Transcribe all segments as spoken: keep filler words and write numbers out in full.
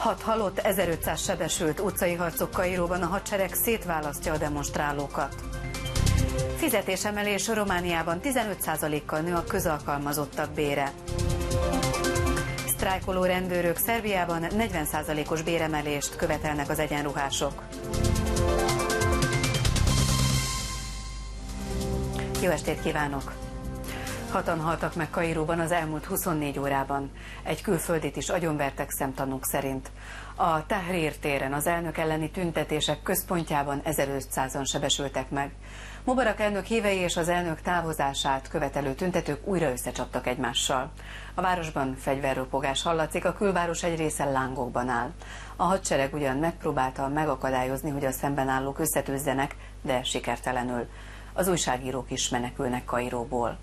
Hat halott, ezerötszáz sebesült, utcai harcok Kairóban, a hadsereg szétválasztja a demonstrálókat. Fizetésemelés Romániában, tizenöt százalékkal nő a közalkalmazottak bére. Sztrájkoló rendőrök Szerbiában negyven százalékos béremelést követelnek az egyenruhások. Jó estét kívánok! Hatan haltak meg Kairóban az elmúlt huszonnégy órában. Egy külföldit is agyonvertek szemtanúk szerint. A Tahrir téren az elnök elleni tüntetések központjában ezerötszázan sebesültek meg. Mubarak elnök hívei és az elnök távozását követelő tüntetők újra összecsaptak egymással. A városban fegyverropogás hallatszik, a külváros egy része lángokban áll. A hadsereg ugyan megpróbálta megakadályozni, hogy a szemben állók összetűzzenek, de sikertelenül. Az újságírók is menekülnek Kairóból.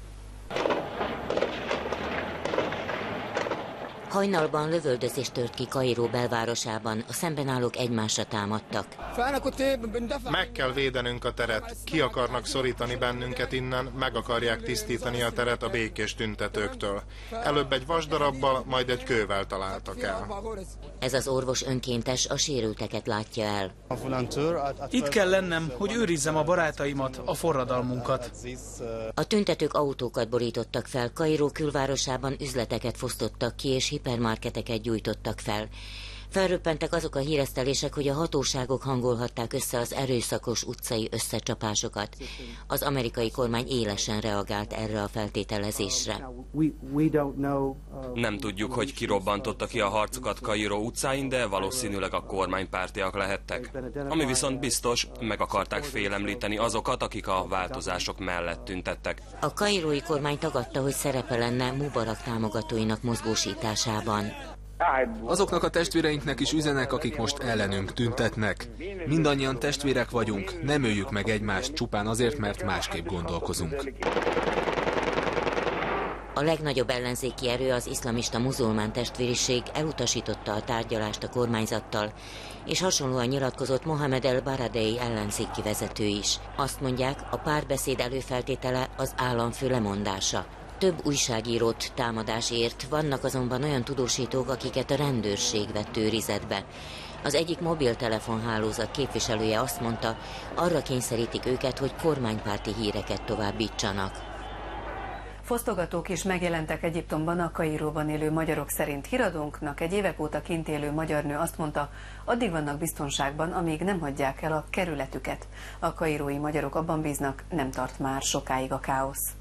Hajnalban lövöldözés tört ki Kairó belvárosában, a szembenállók egymásra támadtak. Meg kell védenünk a teret, ki akarnak szorítani bennünket innen, meg akarják tisztítani a teret a békés tüntetőktől. Előbb egy vasdarabbal, majd egy kővel találtak el. Ez az orvos önkéntes a sérülteket látja el. Itt kell lennem, hogy őrizzem a barátaimat, a forradalmunkat. A tüntetők autókat borítottak fel, Kairó külvárosában üzleteket fosztottak ki és hipermarketeket gyújtottak fel. Felröppentek azok a híresztelések, hogy a hatóságok hangolhatták össze az erőszakos utcai összecsapásokat. Az amerikai kormány élesen reagált erre a feltételezésre. Nem tudjuk, hogy ki robbantotta ki a harcokat Kairó utcáin, de valószínűleg a kormánypártiak lehettek. Ami viszont biztos, meg akarták félemlíteni azokat, akik a változások mellett tüntettek. A kairói kormány tagadta, hogy szerepe lenne Mubarak támogatóinak mozgósításában. Azoknak a testvéreinknek is üzenek, akik most ellenünk tüntetnek. Mindannyian testvérek vagyunk, nem öljük meg egymást csupán azért, mert másképp gondolkozunk. A legnagyobb ellenzéki erő, az iszlamista muzulmán testvériség elutasította a tárgyalást a kormányzattal, és hasonlóan nyilatkozott Mohamed el-Baradei ellenzéki vezető is. Azt mondják, a párbeszéd előfeltétele az államfő lemondása. Több újságírót támadás ért, vannak azonban olyan tudósítók, akiket a rendőrség vett őrizetbe. Az egyik mobiltelefonhálózat képviselője azt mondta, arra kényszerítik őket, hogy kormánypárti híreket továbbítsanak. Fosztogatók is megjelentek Egyiptomban, a Kairóban élő magyarok szerint. Híradónknak egy évek óta kint élő magyar nő azt mondta, addig vannak biztonságban, amíg nem hagyják el a kerületüket. A kairói magyarok abban bíznak, nem tart már sokáig a káosz.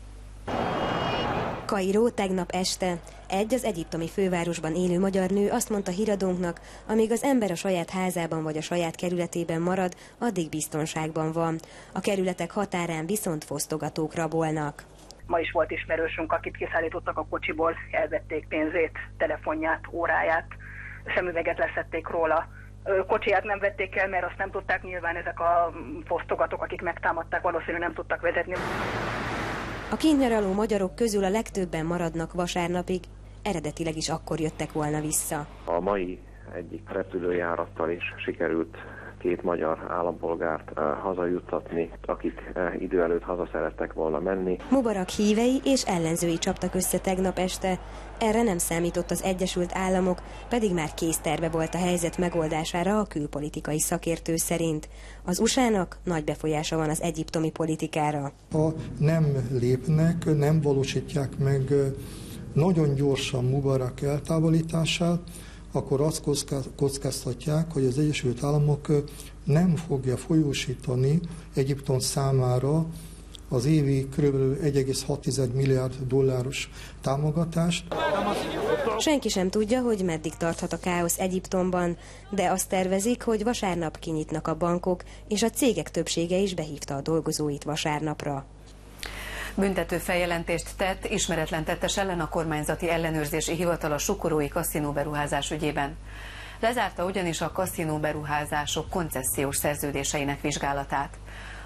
Kairó tegnap este. Egy az egyiptomi fővárosban élő magyar nő azt mondta híradónknak, amíg az ember a saját házában vagy a saját kerületében marad, addig biztonságban van. A kerületek határán viszont fosztogatók rabolnak. Ma is volt ismerősünk, akit kiszállítottak a kocsiból, elvették pénzét, telefonját, óráját, szemüveget leszették róla. Kocsiját nem vették el, mert azt nem tudták, nyilván ezek a fosztogatók, akik megtámadták, valószínűleg nem tudtak vezetni. A kint nyaraló magyarok közül a legtöbben maradnak vasárnapig, eredetileg is akkor jöttek volna vissza. A mai egyik repülőjárattal is sikerült két magyar állampolgárt hazajuttatni, akik idő előtt haza szerettek volna menni. Mubarak hívei és ellenzői csaptak össze tegnap este. Erre nem számított az Egyesült Államok, pedig már készterve volt a helyzet megoldására a külpolitikai szakértő szerint. Az u es á-nak nagy befolyása van az egyiptomi politikára. Ha nem lépnek, nem valósítják meg nagyon gyorsan Mubarak eltávolítását, akkor azt kockáztatják, hogy az Egyesült Államok nem fogja folyósítani Egyiptom számára az évi kb. egy egész hat milliárd dolláros támogatást. Senki sem tudja, hogy meddig tarthat a káosz Egyiptomban, de azt tervezik, hogy vasárnap kinyitnak a bankok, és a cégek többsége is behívta a dolgozóit vasárnapra. Büntető feljelentést tett ismeretlen tettes ellen a kormányzati ellenőrzési hivatal a sukorói kaszinóberuházás ügyében. Lezárta ugyanis a kaszinóberuházások koncesziós szerződéseinek vizsgálatát.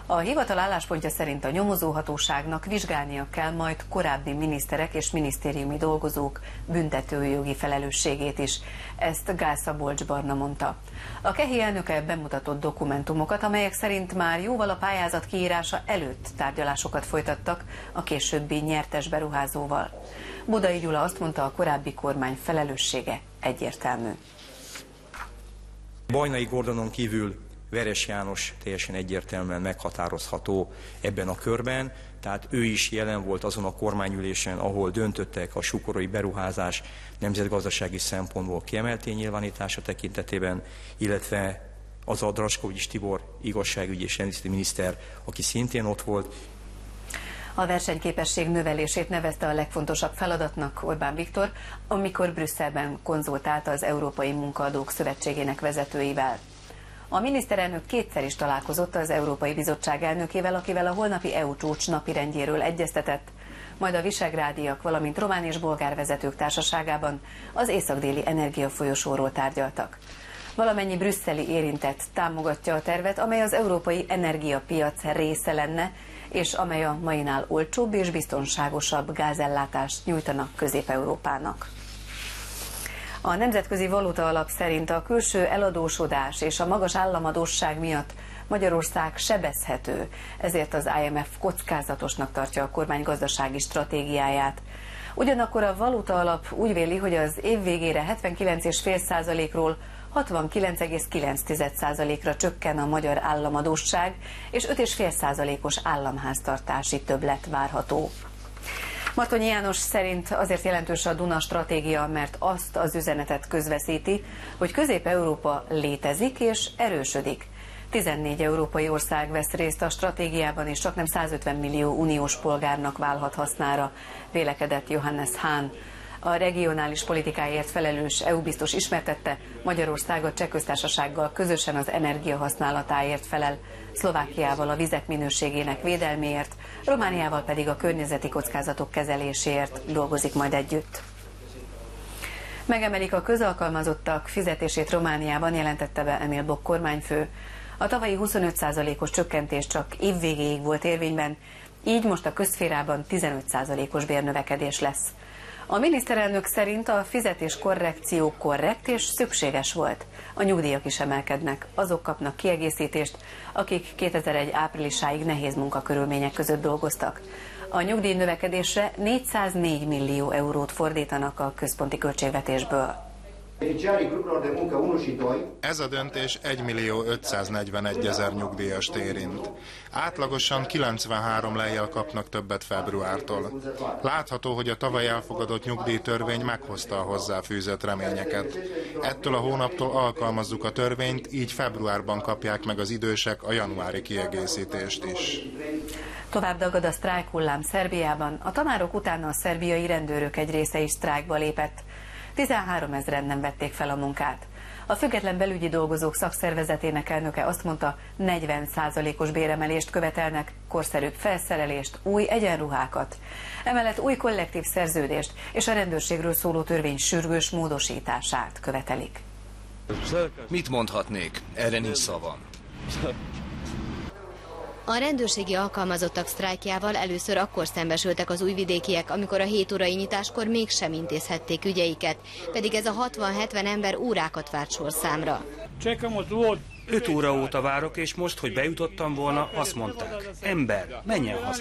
A hivatal álláspontja szerint a nyomozóhatóságnak vizsgálnia kell majd korábbi miniszterek és minisztériumi dolgozók büntetőjogi felelősségét is. Ezt Gál Szabolcs Barna mondta. A KEHI elnöke bemutatott dokumentumokat, amelyek szerint már jóval a pályázat kiírása előtt tárgyalásokat folytattak a későbbi nyertes beruházóval. Budai Gyula azt mondta, a korábbi kormány felelőssége egyértelmű. Bajnai Gordonon kívül Veres János teljesen egyértelműen meghatározható ebben a körben, tehát ő is jelen volt azon a kormányülésen, ahol döntöttek a sukorai beruházás nemzetgazdasági szempontból kiemelt nyilvánítása tekintetében, illetve az a Draskovics Tibor igazságügyi és rendészeti miniszter, aki szintén ott volt. A versenyképesség növelését nevezte a legfontosabb feladatnak Orbán Viktor, amikor Brüsszelben konzultált az Európai Munkaadók Szövetségének vezetőivel. A miniszterelnök kétszer is találkozott az Európai Bizottság elnökével, akivel a holnapi é u csúcs napirendjéről egyeztetett, majd a visegrádiak, valamint román és bolgár vezetők társaságában az észak-déli energiafolyosóról tárgyaltak. Valamennyi brüsszeli érintett támogatja a tervet, amely az európai energiapiac része lenne, és amely a mainál olcsóbb és biztonságosabb gázellátást nyújtanak Közép-Európának. A Nemzetközi Valuta Alap szerint a külső eladósodás és a magas államadósság miatt Magyarország sebezhető, ezért az I M F kockázatosnak tartja a kormány gazdasági stratégiáját. Ugyanakkor a Valuta Alap úgy véli, hogy az év végére hetvenkilenc egész öt százalékról hatvankilenc egész kilenc százalékra csökken a magyar államadósság, és öt egész öt százalékos államháztartási többlet várható. Martonyi János szerint azért jelentős a Duna stratégia, mert azt az üzenetet közveszíti, hogy Közép-Európa létezik és erősödik. tizennégy európai ország vesz részt a stratégiában, és csaknem százötven millió uniós polgárnak válhat hasznára, vélekedett Johannes Hahn. A regionális politikáért felelős é u biztos ismertette, Magyarország a Cseh Köztársasággal közösen az energiahasználatáért felel, Szlovákiával a vizek minőségének védelméért, Romániával pedig a környezeti kockázatok kezeléséért dolgozik majd együtt. Megemelik a közalkalmazottak fizetését Romániában, jelentette be Emil Boc kormányfő. A tavalyi huszonöt százalékos csökkentés csak évvégéig volt érvényben, így most a közszférában tizenöt százalékos bérnövekedés lesz. A miniszterelnök szerint a fizetés korrekció korrekt és szükséges volt. A nyugdíjak is emelkednek, azok kapnak kiegészítést, akik kétezer-egy áprilisáig nehéz munkakörülmények között dolgoztak. A nyugdíj növekedésre négyszáznégy millió eurót fordítanak a központi költségvetésből. Ez a döntés egymillió ötszáznegyvenegy ezer nyugdíjast érint. Átlagosan kilencvenhárom lejjel kapnak többet februártól. Látható, hogy a tavaly elfogadott nyugdíjtörvény meghozta a hozzáfűzött reményeket. Ettől a hónaptól alkalmazzuk a törvényt, így februárban kapják meg az idősek a januári kiegészítést is. Tovább dagad a sztrájkhullám Szerbiában. A tanárok után a szerbiai rendőrök egy része is sztrájkba lépett. tizenhárom ezren nem vették fel a munkát. A Független Belügyi Dolgozók Szakszervezetének elnöke azt mondta, negyven százalékos béremelést követelnek, korszerűbb felszerelést, új egyenruhákat. Emellett új kollektív szerződést és a rendőrségről szóló törvény sürgős módosítását követelik. Mit mondhatnék? Erre nincs szavam. A rendőrségi alkalmazottak sztrájkjával először akkor szembesültek az újvidékiek, amikor a hét órai nyitáskor mégsem intézhették ügyeiket, pedig ez a hatvan-hetven ember órákat várt sorszámra. Öt óra óta várok, és most, hogy bejutottam volna, azt mondták, ember, menjen haza.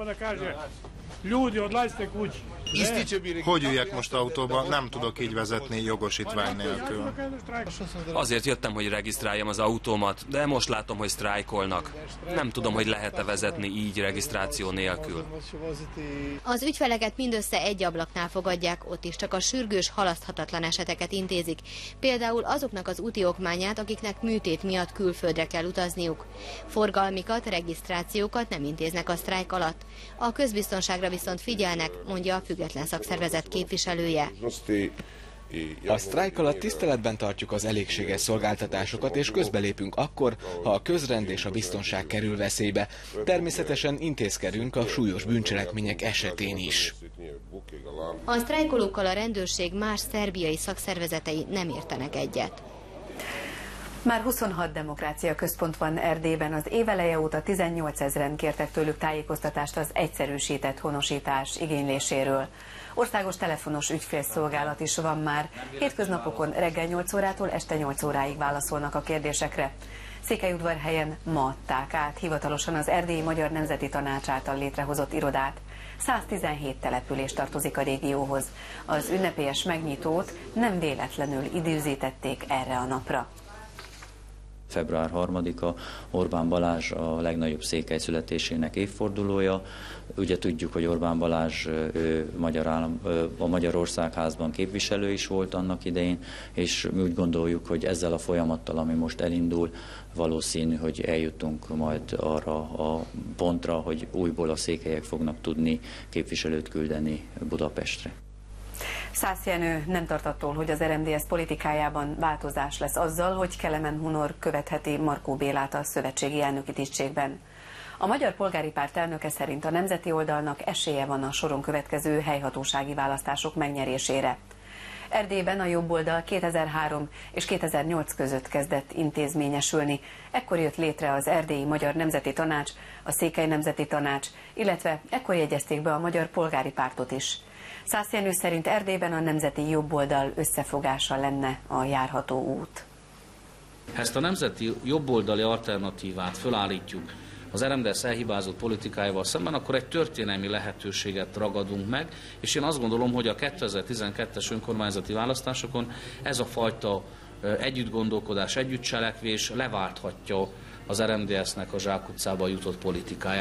Hogy üljek most autóba? Nem tudok így vezetni jogosítvány nélkül. Azért jöttem, hogy regisztráljam az autómat, de most látom, hogy sztrájkolnak. Nem tudom, hogy lehet-e vezetni így regisztráció nélkül. Az ügyfeleket mindössze egy ablaknál fogadják, ott is csak a sürgős, halaszthatatlan eseteket intézik. Például azoknak az úti okmányát, akiknek műtét miatt külföldre kell utazniuk. Forgalmikat, regisztrációkat nem intéznek a sztrájk alatt. A közbiztonságra viszont figyelnek, mondja a független szakszervezet képviselője. A sztrájk alatt tiszteletben tartjuk az elégséges szolgáltatásokat, és közbelépünk akkor, ha a közrend és a biztonság kerül veszélybe. Természetesen intézkedünk a súlyos bűncselekmények esetén is. A sztrájkolókkal a rendőrség más szerbiai szakszervezetei nem értenek egyet. Már huszonhat demokrácia központ van Erdélyben, az éveleje óta tizennyolcezren kértek tőlük tájékoztatást az egyszerűsített honosítás igényléséről. Országos telefonos ügyfélszolgálat is van már. Hétköznapokon reggel nyolc órától este nyolc óráig válaszolnak a kérdésekre. Székelyudvarhelyen ma adták át hivatalosan az Erdélyi Magyar Nemzeti Tanács által létrehozott irodát. száztizenhét település tartozik a régióhoz. Az ünnepélyes megnyitót nem véletlenül időzítették erre a napra. február harmadika Orbán Balázs a legnagyobb székely születésének évfordulója. Ugye tudjuk, hogy Orbán Balázs ő magyar állam, a Magyar Országházban képviselő is volt annak idején, és mi úgy gondoljuk, hogy ezzel a folyamattal, ami most elindul, valószínű, hogy eljutunk majd arra a pontra, hogy újból a székelyek fognak tudni képviselőt küldeni Budapestre. Szász Jenő nem tart attól, hogy az er em dé es politikájában változás lesz azzal, hogy Kelemen Hunor követheti Markó Bélát a szövetségi elnöki tisztségben. A Magyar Polgári Párt elnöke szerint a nemzeti oldalnak esélye van a soron következő helyhatósági választások megnyerésére. Erdélyben a jobb oldal kétezer-három és kétezer-nyolc között kezdett intézményesülni. Ekkor jött létre az Erdélyi Magyar Nemzeti Tanács, a Székely Nemzeti Tanács, illetve ekkor jegyezték be a Magyar Polgári Pártot is. Szász Jenő szerint Erdélyben a nemzeti jobboldal összefogása lenne a járható út. Ha ezt a nemzeti jobboldali alternatívát fölállítjuk az er em dé es elhibázott politikájával szemben, akkor egy történelmi lehetőséget ragadunk meg, és én azt gondolom, hogy a kétezer-tizenkettes önkormányzati választásokon ez a fajta együttgondolkodás, együttcselekvés leválthatja az er em dé es-nek a zsákutcába jutott politikáját.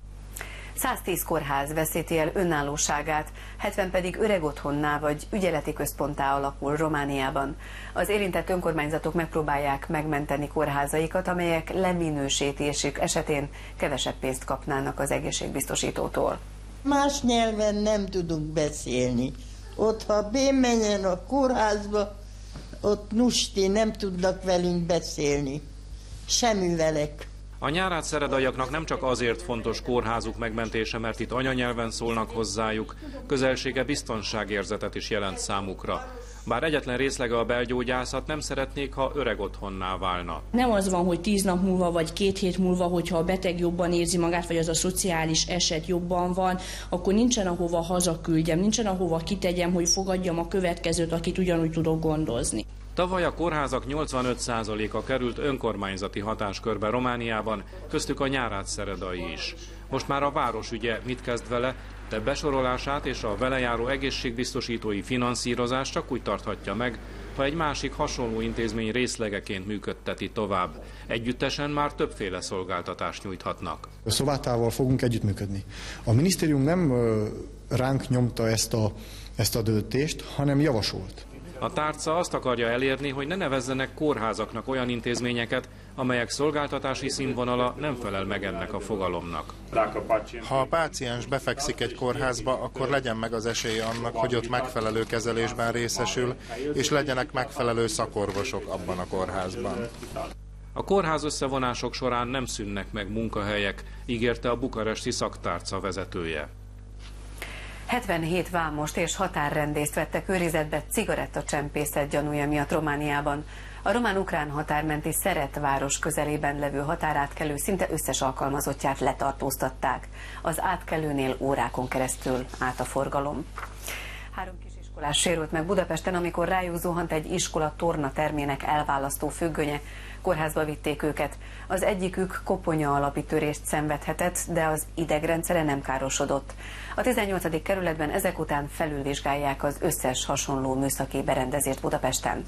száztíz kórház veszíti el önállóságát, hetven pedig öregotthonná vagy ügyeleti központtá alakul Romániában. Az érintett önkormányzatok megpróbálják megmenteni kórházaikat, amelyek leminősítésük esetén kevesebb pénzt kapnának az egészségbiztosítótól. Más nyelven nem tudunk beszélni. Ott, ha bemenjen a kórházba, ott nusti, nem tudnak velünk beszélni. Se művelek. A nyárátszeredaiaknak nem csak azért fontos kórházuk megmentése, mert itt anyanyelven szólnak hozzájuk, közelsége biztonságérzetet is jelent számukra. Bár egyetlen részlege a belgyógyászat, nem szeretnék, ha öreg otthonná válna. Nem az van, hogy tíz nap múlva vagy két hét múlva, hogyha a beteg jobban érzi magát, vagy az a szociális eset jobban van, akkor nincsen ahova hazaküldjem, nincsen ahova kitegyem, hogy fogadjam a következőt, akit ugyanúgy tudok gondozni. Tavaly a kórházak nyolcvanöt százaléka került önkormányzati hatáskörbe Romániában, köztük a nyárátszeredai is. Most már a városügye mit kezd vele, de besorolását és a vele járó egészségbiztosítói finanszírozást csak úgy tarthatja meg, ha egy másik hasonló intézmény részlegeként működteti tovább. Együttesen már többféle szolgáltatást nyújthatnak. A Szovátával fogunk együttműködni. A minisztérium nem ránk nyomta ezt a, ezt a döntést, hanem javasolt. A tárca azt akarja elérni, hogy ne nevezzenek kórházaknak olyan intézményeket, amelyek szolgáltatási színvonala nem felel meg ennek a fogalomnak. Ha a páciens befekszik egy kórházba, akkor legyen meg az esélye annak, hogy ott megfelelő kezelésben részesül, és legyenek megfelelő szakorvosok abban a kórházban. A kórház összevonások során nem szűnnek meg munkahelyek, ígérte a bukaresti szaktárca vezetője. hetvenhét vámost és határrendészt vettek őrizetbe cigarettacsempészet gyanúja miatt Romániában. A román-ukrán határmenti Szeretváros közelében levő határátkelő szinte összes alkalmazottját letartóztatták. Az átkelőnél órákon keresztül állt a forgalom. Három kisiskolás sérült meg Budapesten, amikor rájuk zuhant egy iskola tornatermének elválasztó függönye. Kórházba vitték őket. Az egyikük koponya alapi törést szenvedhetett, de az idegrendszere nem károsodott. A tizennyolcadik kerületben ezek után felülvizsgálják az összes hasonló műszaki berendezést Budapesten.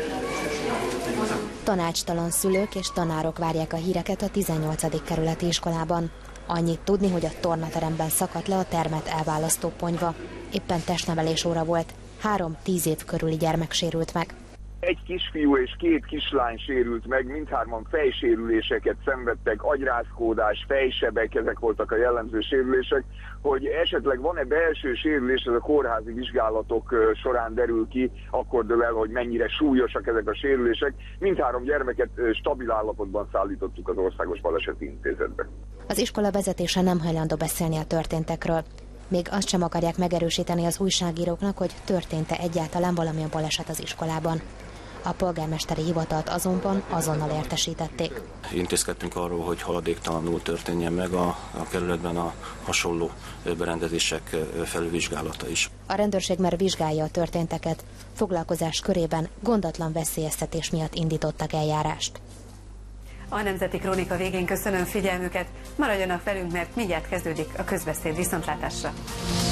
Tanácstalan szülők és tanárok várják a híreket a tizennyolcadik kerületi iskolában. Annyit tudni, hogy a tornateremben szakadt le a termet elválasztó ponyva. Éppen testnevelés óra volt. Három tíz év körüli gyermek sérült meg. Egy kisfiú és két kislány sérült meg, mindhárman fejsérüléseket szenvedtek, agyrázkódás, fejsebek, ezek voltak a jellemző sérülések. Hogy esetleg van-e belső sérülés, ez a kórházi vizsgálatok során derül ki, akkor dől el, hogy mennyire súlyosak ezek a sérülések. Mindhárom gyermeket stabil állapotban szállítottuk az Országos Baleseti Intézetbe. Az iskola vezetése nem hajlandó beszélni a történtekről. Még azt sem akarják megerősíteni az újságíróknak, hogy történt-e egyáltalán valamilyen baleset az iskolában. A polgármesteri hivatalt azonban azonnal értesítették. Intézkedtünk arról, hogy haladéktalanul történjen meg a, a kerületben a hasonló berendezések felülvizsgálata is. A rendőrség már vizsgálja a történteket, foglalkozás körében gondatlan veszélyeztetés miatt indítottak eljárást. A Nemzeti Krónika végén köszönöm figyelmüket, maradjanak velünk, mert mindjárt kezdődik a közbeszéd. Viszontlátásra!